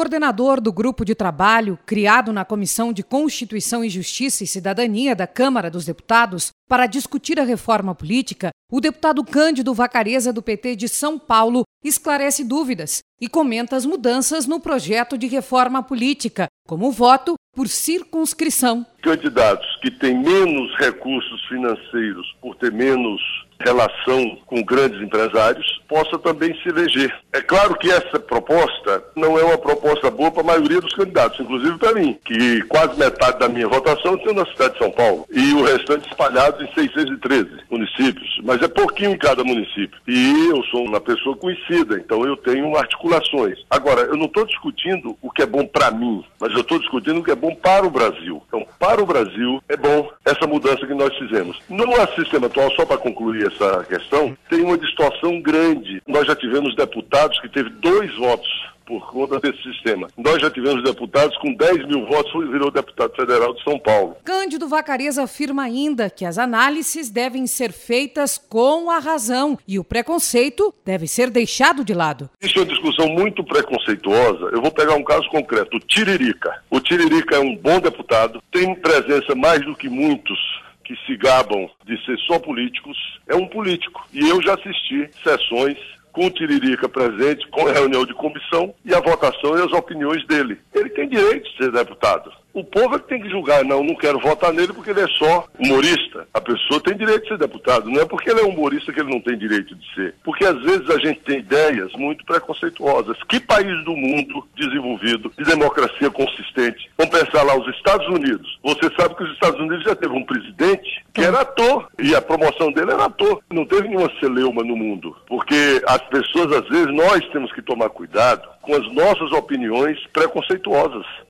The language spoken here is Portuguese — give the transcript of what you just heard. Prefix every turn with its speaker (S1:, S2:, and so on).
S1: coordenador do grupo de trabalho criado na Comissão de Constituição e Justiça e Cidadania da Câmara dos Deputados para discutir a reforma política, o deputado Cândido Vacarezza, do PT de São Paulo, esclarece dúvidas e comenta as mudanças no projeto de reforma política, como o voto por circunscrição.
S2: Candidatos que têm menos recursos financeiros por ter menos relação com grandes empresários, possa também se eleger. É claro que essa proposta não é uma proposta boa para a maioria dos candidatos, inclusive para mim, que quase metade da minha votação eu tenho na cidade de São Paulo e o restante espalhado em 613 municípios, mas é pouquinho em cada município. E eu sou uma pessoa conhecida, então eu tenho articulações. Agora, eu não estou discutindo o que é bom para mim, mas eu estou discutindo o que é bom para o Brasil. Então, para o Brasil, é bom essa mudança que nós fizemos. No nosso sistema atual, só para concluir essa questão, tem uma distorção grande. Nós já tivemos deputados que teve 2 votos por conta desse sistema. Nós já tivemos deputados com 10 mil votos e virou deputado federal de São Paulo.
S1: Cândido Vacarezza afirma ainda que as análises devem ser feitas com a razão e o preconceito deve ser deixado de lado.
S2: Isso é uma discussão muito preconceituosa. Eu vou pegar um caso concreto, o Tiririca. O Tiririca é um bom deputado, tem presença mais do que muitos que se gabam de ser só políticos, é um político. E eu já assisti sessões com o Tiririca presente, com a reunião de comissão e a votação e as opiniões dele. Ele tem direito de ser deputado. O povo é que tem que julgar, não quero votar nele porque ele é só humorista. A pessoa tem direito de ser deputado, não é porque ele é humorista que ele não tem direito de ser. Porque às vezes a gente tem ideias muito preconceituosas. Que país do mundo desenvolvido, de democracia consistente? Vamos pensar lá, os Estados Unidos. Você sabe que os Estados Unidos já teve um presidente que era ator, e a promoção dele era ator. Não teve nenhuma celeuma no mundo. Porque as pessoas, às vezes, nós temos que tomar cuidado com as nossas opiniões preconceituosas.